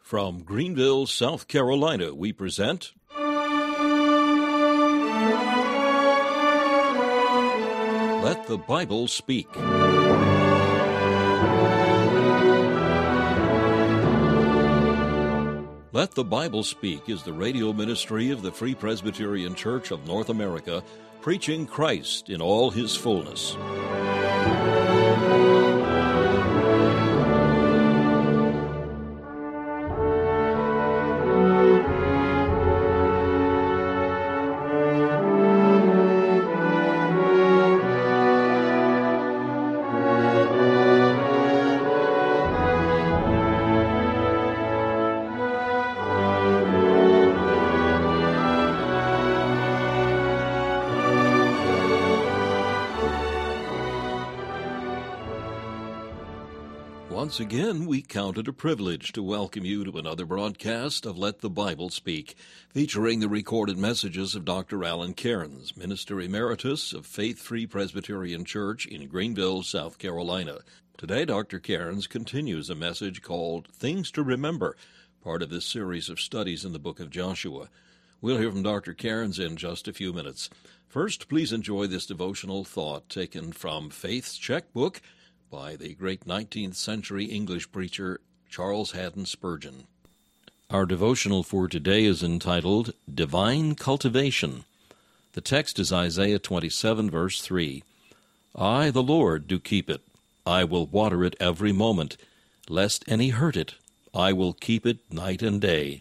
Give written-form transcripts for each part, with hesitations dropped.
From Greenville, South Carolina, we present Let the Bible Speak. Let the Bible Speak is the radio ministry of the Free Presbyterian Church of North America, preaching Christ in all his fullness. Once again, we count it a privilege to welcome you to another broadcast of Let the Bible Speak, featuring the recorded messages of Dr. Alan Cairns, Minister Emeritus of Faith Free Presbyterian Church in Greenville, South Carolina. Today, Dr. Cairns continues a message called Things to Remember, part of this series of studies in the book of Joshua. We'll hear from Dr. Cairns in just a few minutes. First, please enjoy this devotional thought taken from Faith's Checkbook by the great 19th century English preacher Charles Haddon Spurgeon. Our devotional for today is entitled Divine Cultivation. The text is Isaiah 27, verse 3. I, the Lord, do keep it. I will water it every moment. Lest any hurt it, I will keep it night and day.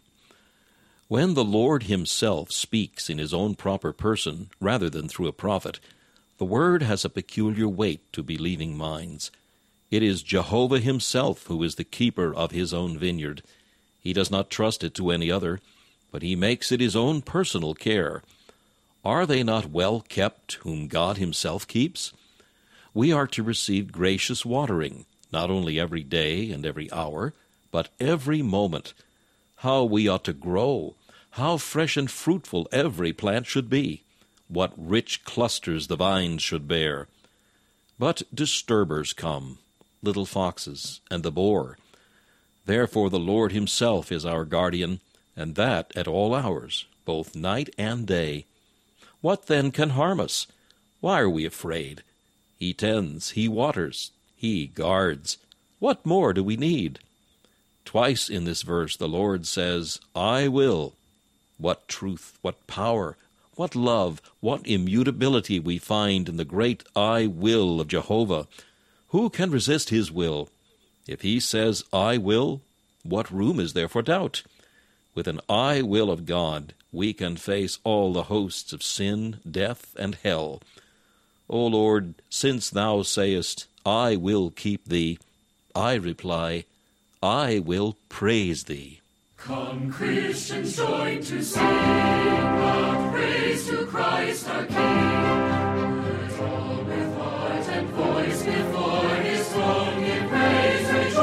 When the Lord himself speaks in his own proper person, rather than through a prophet, the word has a peculiar weight to believing minds. It is Jehovah himself who is the keeper of his own vineyard. He does not trust it to any other, but he makes it his own personal care. Are they not well kept whom God himself keeps? We are to receive gracious watering, not only every day and every hour, but every moment. How we ought to grow! How fresh and fruitful every plant should be! What rich clusters the vines should bear! But disturbers come, little foxes, and the boar. Therefore the Lord himself is our guardian, and that at all hours, both night and day. What then can harm us? Why are we afraid? He tends, he waters, he guards. What more do we need? Twice in this verse the Lord says, I will. What truth, what power, what love, what immutability we find in the great I will of Jehovah. Who can resist his will? If he says, I will, what room is there for doubt? With an I will of God, we can face all the hosts of sin, death, and hell. O Lord, since thou sayest, I will keep thee, I reply, I will praise thee. Come, Christians, join to sing loud praise to Christ our King. Let all with heart and voice before his throne in praise rejoice.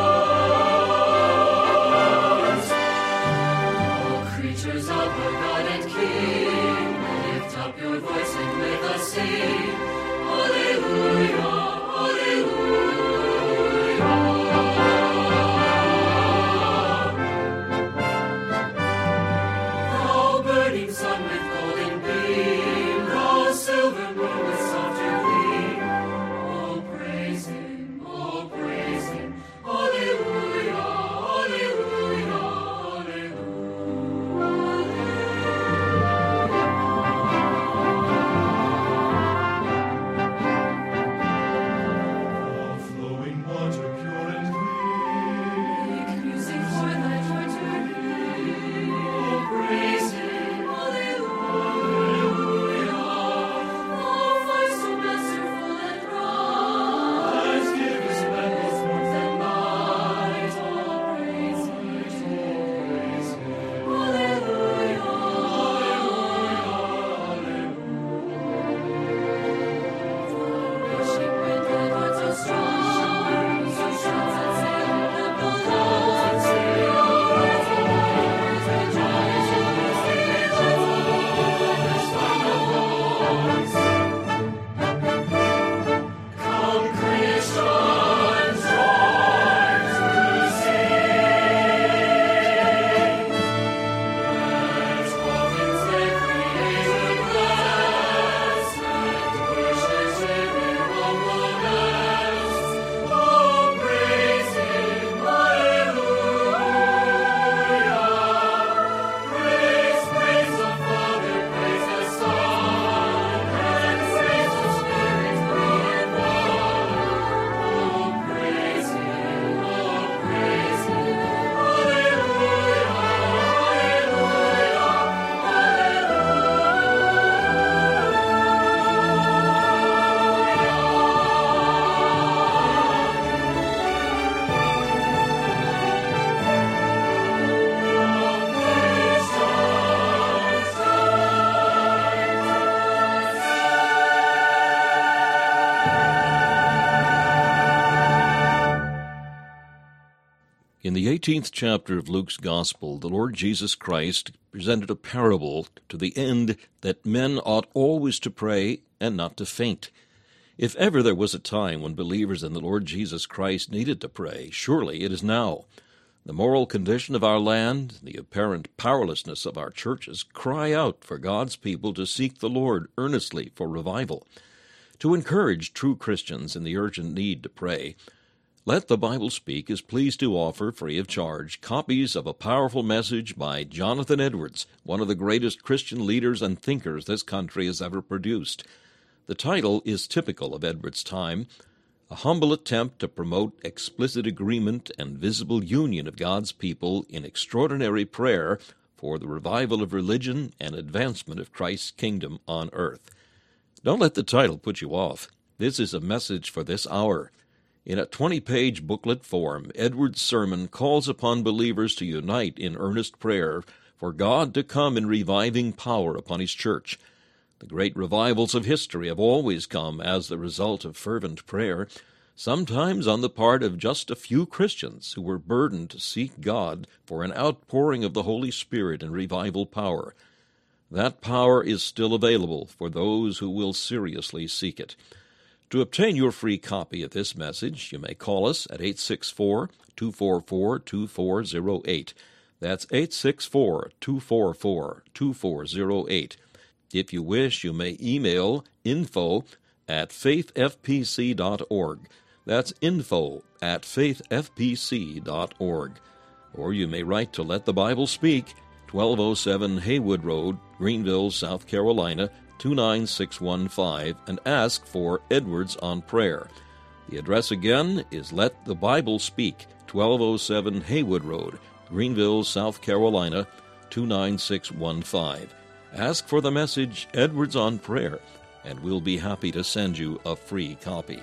All creatures of our God and King, lift up your voice and with us sing. Alleluia, alleluia. Sun with golden beam, the silver moon with soft 18th chapter of Luke's Gospel, the Lord Jesus Christ presented a parable to the end that men ought always to pray and not to faint. If ever there was a time when believers in the Lord Jesus Christ needed to pray, surely it is now. The moral condition of our land, the apparent powerlessness of our churches, cry out for God's people to seek the Lord earnestly for revival. To encourage true Christians in the urgent need to pray, Let the Bible Speak is pleased to offer, free of charge, copies of a powerful message by Jonathan Edwards, one of the greatest Christian leaders and thinkers this country has ever produced. The title is typical of Edwards' time, a humble attempt to promote explicit agreement and visible union of God's people in extraordinary prayer for the revival of religion and advancement of Christ's kingdom on earth. Don't let the title put you off. This is a message for this hour. In a 20-page booklet form, Edwards' sermon calls upon believers to unite in earnest prayer for God to come in reviving power upon His church. The great revivals of history have always come as the result of fervent prayer, sometimes on the part of just a few Christians who were burdened to seek God for an outpouring of the Holy Spirit and revival power. That power is still available for those who will seriously seek it. To obtain your free copy of this message, you may call us at 864-244-2408. That's 864-244-2408. If you wish, you may email info@faithfpc.org. That's info@faithfpc.org. Or you may write to Let the Bible Speak, 1207 Haywood Road, Greenville, South Carolina, 29615, and ask for Edwards on Prayer. The address again is Let the Bible Speak, 1207 Haywood Road, Greenville, South Carolina, 29615. Ask for the message Edwards on Prayer, and we'll be happy to send you a free copy.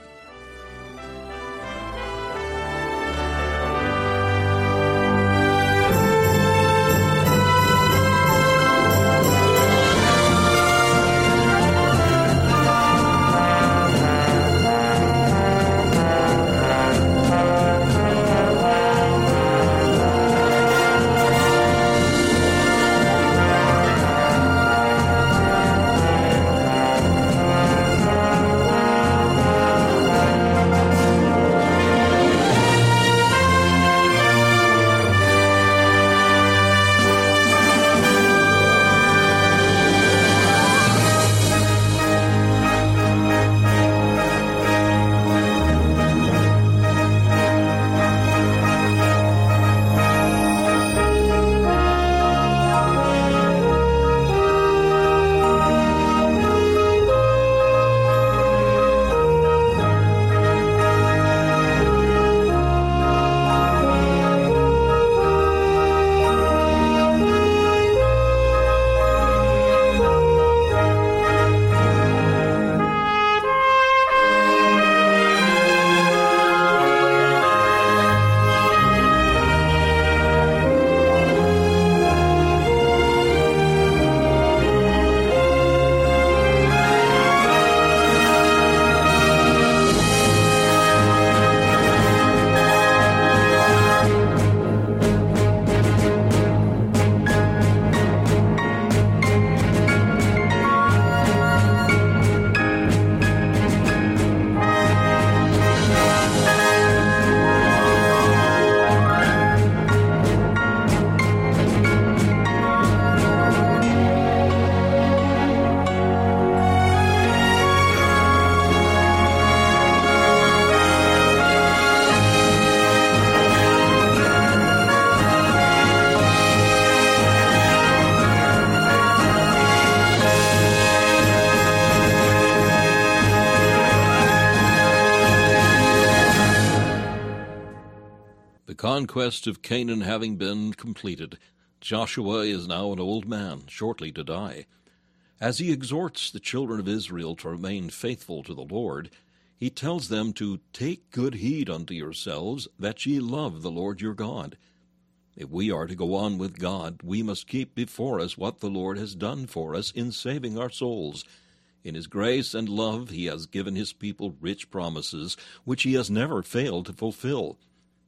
The conquest of Canaan having been completed, Joshua is now an old man, shortly to die. As he exhorts the children of Israel to remain faithful to the Lord, he tells them to take good heed unto yourselves, that ye love the Lord your God. If we are to go on with God, we must keep before us what the Lord has done for us in saving our souls. In His grace and love, He has given His people rich promises, which He has never failed to fulfill.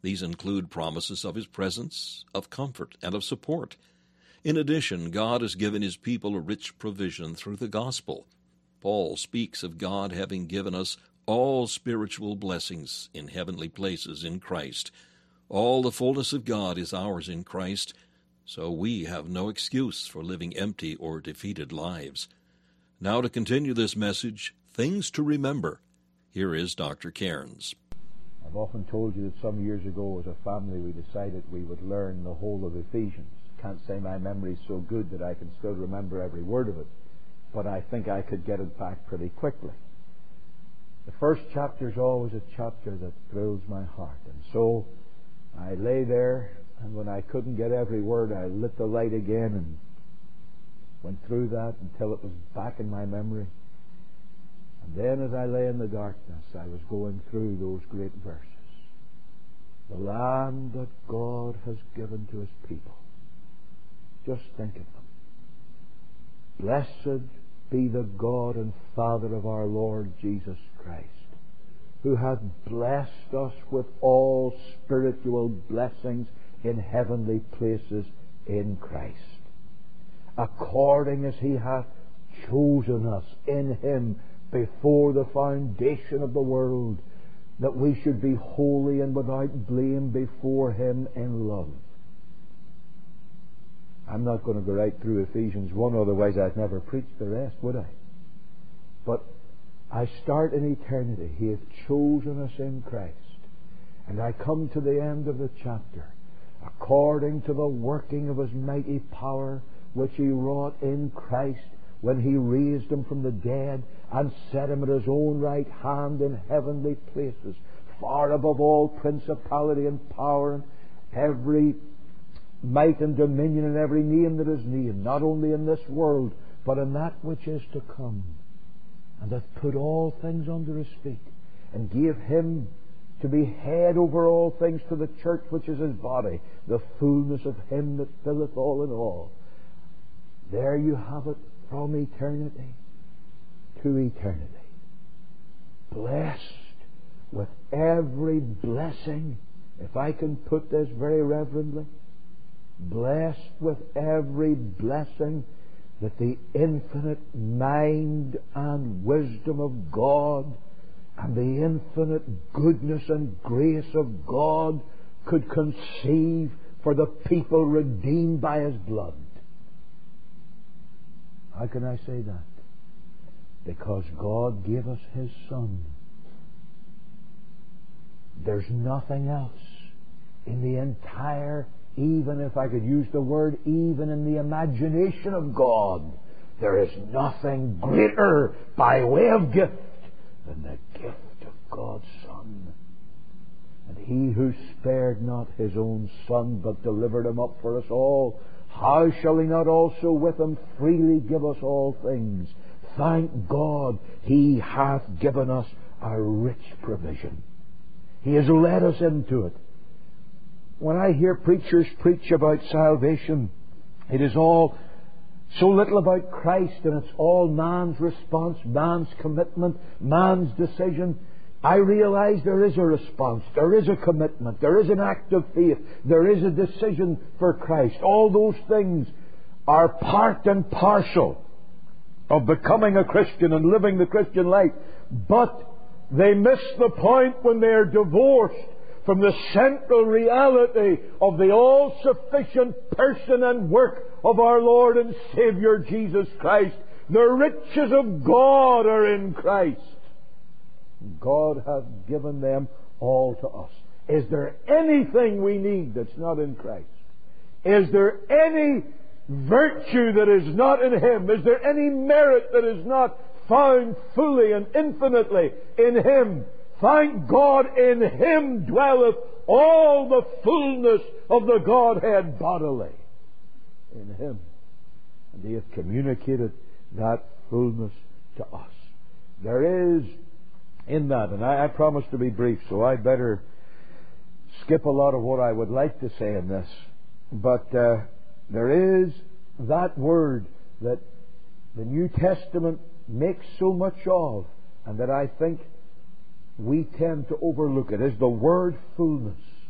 These include promises of His presence, of comfort, and of support. In addition, God has given His people a rich provision through the gospel. Paul speaks of God having given us all spiritual blessings in heavenly places in Christ. All the fullness of God is ours in Christ, so we have no excuse for living empty or defeated lives. Now to continue this message, Things to Remember, here is Dr. Cairns. I've often told you that some years ago as a family we decided we would learn the whole of Ephesians. Can't say my memory's so good that I can still remember every word of it, but I think I could get it back pretty quickly. The first chapter is always a chapter that thrills my heart, and so I lay there, and when I couldn't get every word, I lit the light again and went through that until it was back in my memory. And then as I lay in the darkness, I was going through those great verses. The land that God has given to His people. Just think of them. Blessed be the God and Father of our Lord Jesus Christ, who hath blessed us with all spiritual blessings in heavenly places in Christ, according as He hath chosen us in Him before the foundation of the world, that we should be holy and without blame before Him in love. I'm not going to go right through Ephesians 1, otherwise I'd never preach the rest, would I? But I start in eternity. He hath chosen us in Christ. And I come to the end of the chapter. According to the working of His mighty power, which He wrought in Christ, when He raised Him from the dead, and set Him at His own right hand in heavenly places, far above all principality and power, and every might and dominion, and every name that is named, not only in this world, but in that which is to come, and hath put all things under His feet, and gave Him to be head over all things to the church, which is His body, the fullness of Him that filleth all in all. There you have it, from eternity to eternity. Blessed with every blessing, if I can put this very reverently, blessed with every blessing that the infinite mind and wisdom of God and the infinite goodness and grace of God could conceive for the people redeemed by His blood. How can I say that? Because God gave us His Son. There's nothing else in the entire, even if I could use the word, even in the imagination of God, there is nothing greater by way of gift than the gift of God's Son. And He who spared not His own Son, but delivered Him up for us all, how shall He not also with Him freely give us all things? Thank God, He hath given us a rich provision. He has led us into it. When I hear preachers preach about salvation, it is all so little about Christ, and it's all man's response, man's commitment, man's decision. I realize there is a response, there is a commitment, there is an act of faith, there is a decision for Christ. All those things are part and parcel of becoming a Christian and living the Christian life. But they miss the point when they are divorced from the central reality of the all-sufficient person and work of our Lord and Savior Jesus Christ. The riches of God are in Christ. God hath given them all to us. Is there anything we need that's not in Christ? Is there any virtue that is not in Him? Is there any merit that is not found fully and infinitely in Him? Thank God, in Him dwelleth all the fullness of the Godhead bodily. In Him. And He hath communicated that fullness to us. There is in that, and I promise to be brief, so I'd better skip a lot of what I would like to say in this. But there is that word that the New Testament makes so much of, and that I think we tend to overlook. It is the word fullness.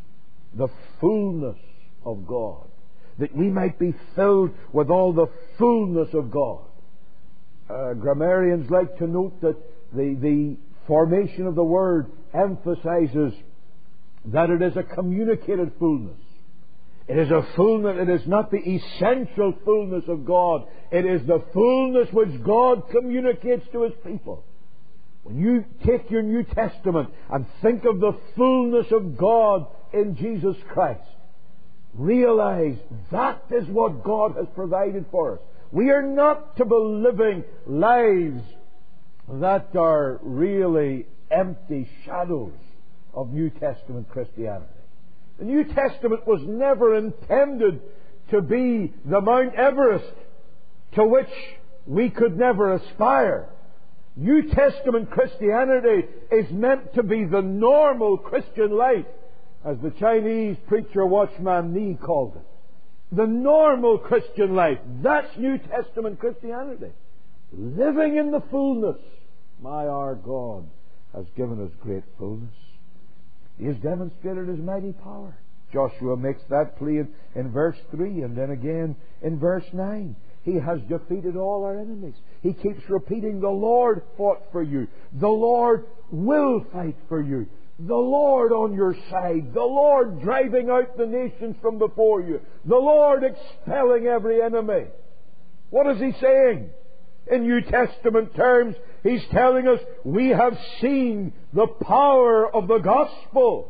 the fullness of God, that we might be filled with all the fullness of God. Grammarians like to note that the formation of the word emphasizes that it is a communicated fullness. It is a fullness. It is not the essential fullness of God. It is the fullness which God communicates to His people. When you take your New Testament and think of the fullness of God in Jesus Christ, realize that is what God has provided for us. We are not to be living lives that are really empty shadows of New Testament Christianity. The New Testament was never intended to be the Mount Everest to which we could never aspire. New Testament Christianity is meant to be the normal Christian life, as the Chinese preacher Watchman Nee called it. The normal Christian life. That's New Testament Christianity. Living in the fullness. Our God has given us great fullness. He has demonstrated His mighty power. Joshua makes that plea in verse 3 and then again in verse 9. He has defeated all our enemies. He keeps repeating, the Lord fought for you. The Lord will fight for you. The Lord on your side. The Lord driving out the nations from before you. The Lord expelling every enemy. What is He saying? In New Testament terms, He's telling us we have seen the power of the gospel.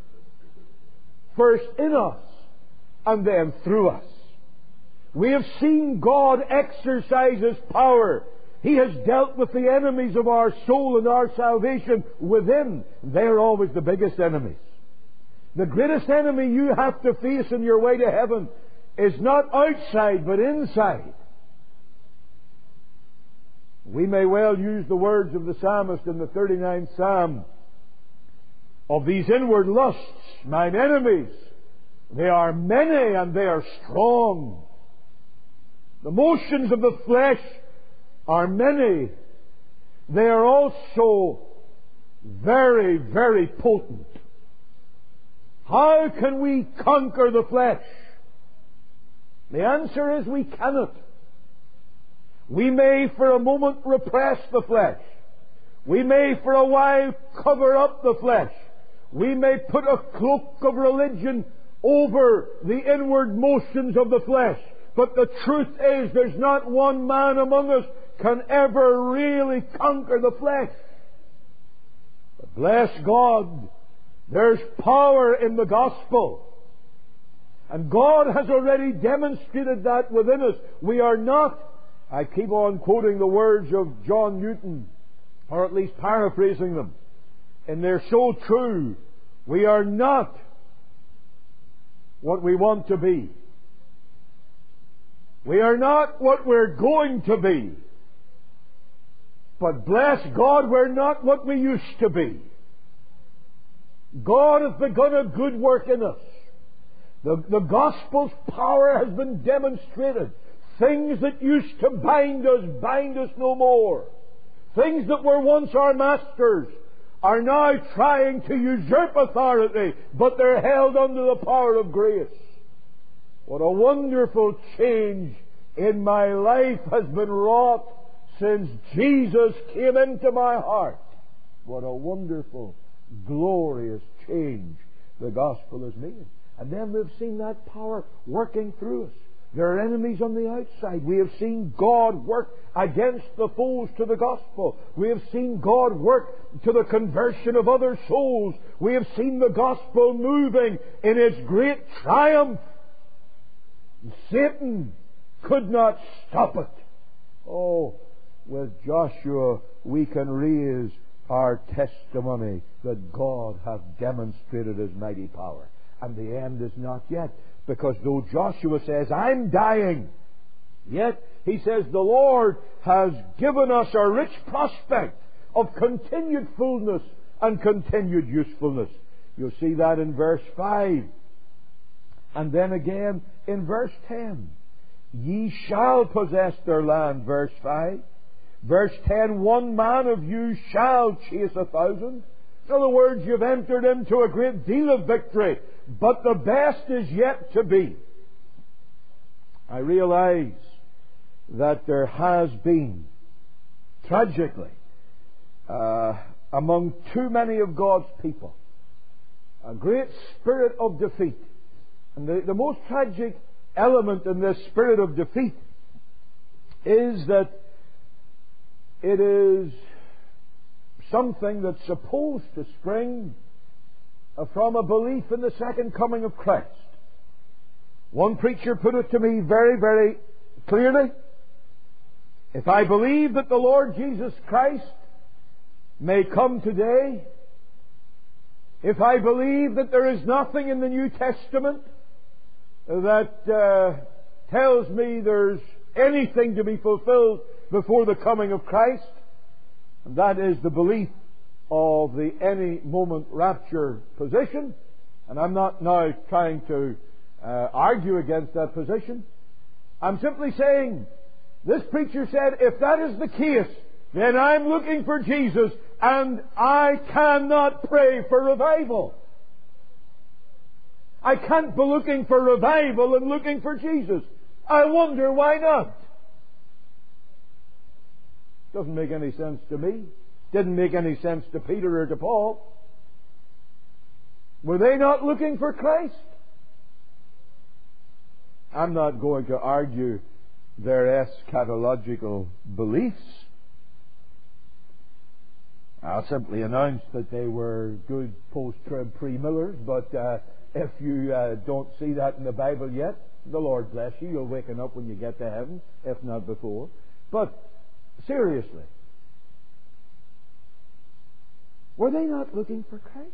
First in us and then through us. We have seen God exercise His power. He has dealt with the enemies of our soul and our salvation within. They're always the biggest enemies. The greatest enemy you have to face in your way to heaven is not outside but inside. We may well use the words of the psalmist in the 39th Psalm. Of these inward lusts, mine enemies, they are many and they are strong. The motions of the flesh are many. They are also very, very potent. How can we conquer the flesh? The answer is we cannot. We may for a moment repress the flesh. We may for a while cover up the flesh. We may put a cloak of religion over the inward motions of the flesh. But the truth is, there's not one man among us can ever really conquer the flesh. But bless God, there's power in the gospel. And God has already demonstrated that within us. We are not, I keep on quoting the words of John Newton, or at least paraphrasing them, and they're so true. We are not what we want to be. We are not what we're going to be. But bless God, we're not what we used to be. God has begun a good work in us. The gospel's power has been demonstrated. Things that used to bind us no more. Things that were once our masters are now trying to usurp authority, but they're held under the power of grace. What a wonderful change in my life has been wrought since Jesus came into my heart. What a wonderful, glorious change the gospel has made. And then we've seen that power working through us. There are enemies on the outside. We have seen God work against the foes to the gospel. We have seen God work to the conversion of other souls. We have seen the gospel moving in its great triumph. Satan could not stop it. Oh, with Joshua we can raise our testimony that God hath demonstrated His mighty power. And the end is not yet. Because though Joshua says, I'm dying, yet he says the Lord has given us a rich prospect of continued fullness and continued usefulness. You'll see that in verse 5. And then again in verse 10. Ye shall possess their land, verse 5. Verse 10, one man of you shall chase 1,000. In other words, you've entered into a great deal of victory. but the best is yet to be. I realize that there has been, tragically, among too many of God's people, a great spirit of defeat. And the most tragic element in this spirit of defeat is that it is something that's supposed to spring from a belief in the second coming of Christ. One preacher put it to me very, very clearly. If I believe that the Lord Jesus Christ may come today, if I believe that there is nothing in the New Testament that tells me there's anything to be fulfilled before the coming of Christ, and that is the belief of the any moment rapture position, and I'm not now trying to argue against that position. I'm simply saying, this preacher said, if that is the case, then I'm looking for Jesus, and I cannot pray for revival. I can't be looking for revival and looking for Jesus. I wonder why not. Doesn't make any sense to me. Didn't make any sense to Peter or to Paul. Were they not looking for Christ? I'm not going to argue their eschatological beliefs. I'll simply announce that they were good post-trib pre-millers, but if you don't see that in the Bible yet, the Lord bless you. You'll waken up when you get to heaven, if not before. But seriously, were they not looking for Christ?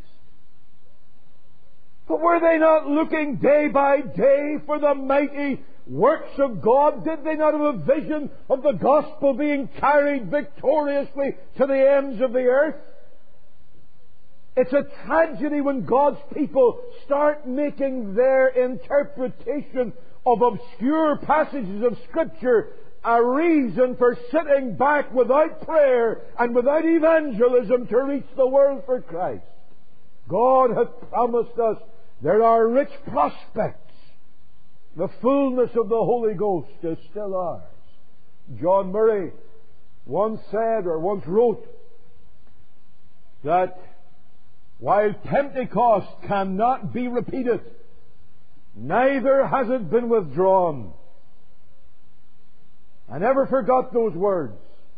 But were they not looking day by day for the mighty works of God? Did they not have a vision of the gospel being carried victoriously to the ends of the earth? It's a tragedy when God's people start making their interpretation of obscure passages of Scripture a reason for sitting back without prayer and without evangelism to reach the world for Christ. God hath promised us there are rich prospects. The fullness of the Holy Ghost is still ours. John Murray once said, or once wrote, that while Pentecost cannot be repeated, neither has it been withdrawn. I never forgot those words.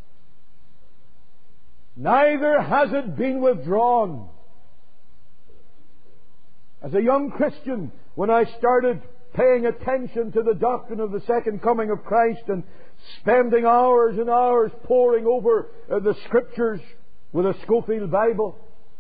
Neither has it been withdrawn. As a young Christian, when I started paying attention to the doctrine of the second coming of Christ and spending hours and hours poring over the Scriptures with a Scofield Bible,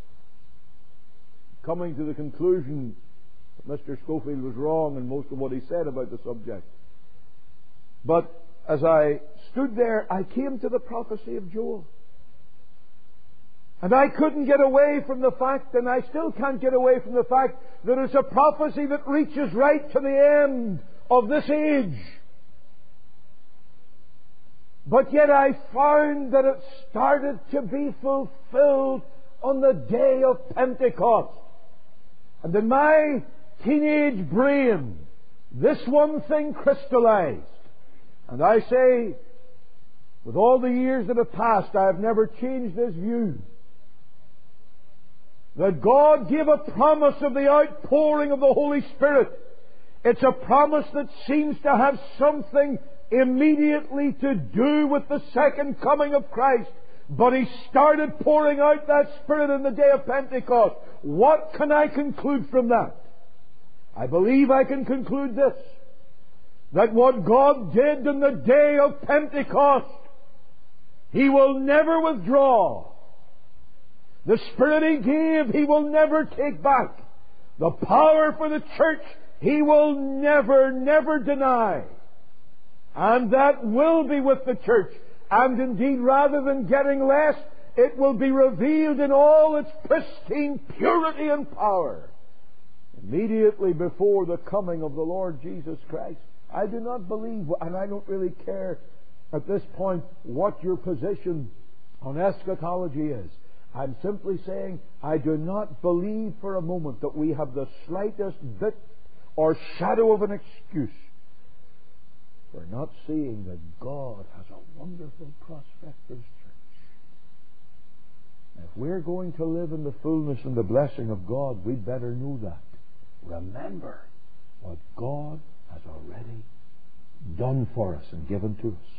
coming to the conclusion that Mr. Scofield was wrong in most of what he said about the subject. But as I stood there, I came to the prophecy of Joel. And I couldn't get away from the fact, and I still can't get away from the fact, that it's a prophecy that reaches right to the end of this age. But yet I found that it started to be fulfilled on the day of Pentecost. And in my teenage brain, this one thing crystallized. And I say, with all the years that have passed, I have never changed this view. That God gave a promise of the outpouring of the Holy Spirit. It's a promise that seems to have something immediately to do with the second coming of Christ. But He started pouring out that Spirit in the day of Pentecost. What can I conclude from that? I believe I can conclude this. That what God did in the day of Pentecost, He will never withdraw. The Spirit He gave, He will never take back. The power for the church, He will never, never deny. And that will be with the church. And indeed, rather than getting less, it will be revealed in all its pristine purity and power immediately before the coming of the Lord Jesus Christ. I do not believe, and I don't really care at this point what your position on eschatology is. I'm simply saying I do not believe for a moment that we have the slightest bit or shadow of an excuse for not seeing that God has a wonderful prospect for His church. If we're going to live in the fullness and the blessing of God, we'd better know that. Remember what God has already done for us and given to us.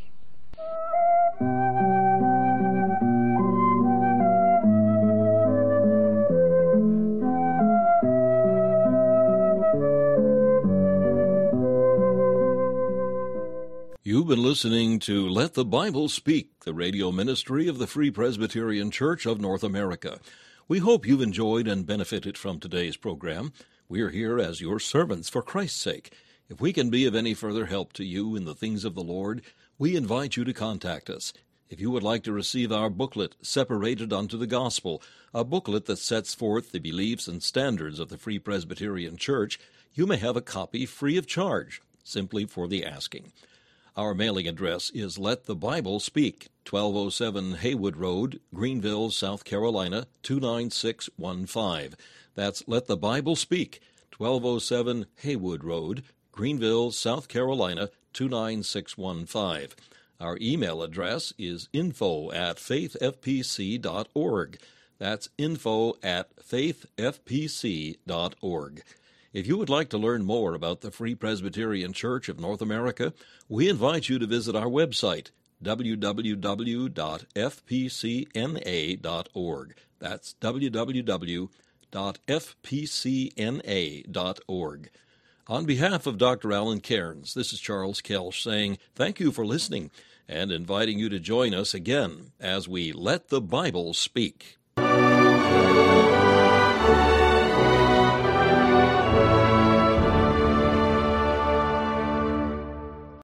You've been listening to Let the Bible Speak, the radio ministry of the Free Presbyterian Church of North America. We hope you've enjoyed and benefited from today's program. We're here as your servants for Christ's sake. If we can be of any further help to you in the things of the Lord, we invite you to contact us. If you would like to receive our booklet, Separated Unto the Gospel, a booklet that sets forth the beliefs and standards of the Free Presbyterian Church, you may have a copy free of charge, simply for the asking. Our mailing address is Let the Bible Speak, 1207 Haywood Road, Greenville, South Carolina, 29615. That's Let the Bible Speak, 1207 Haywood Road, Greenville, South Carolina, 29615. Our email address is info@faithfpc.org. That's info@faithfpc.org. If you would like to learn more about the Free Presbyterian Church of North America, we invite you to visit our website, www.fpcna.org. That's www.fpcna.org. On behalf of Dr. Alan Cairns, this is Charles Kelsch saying thank you for listening and inviting you to join us again as we Let the Bible Speak.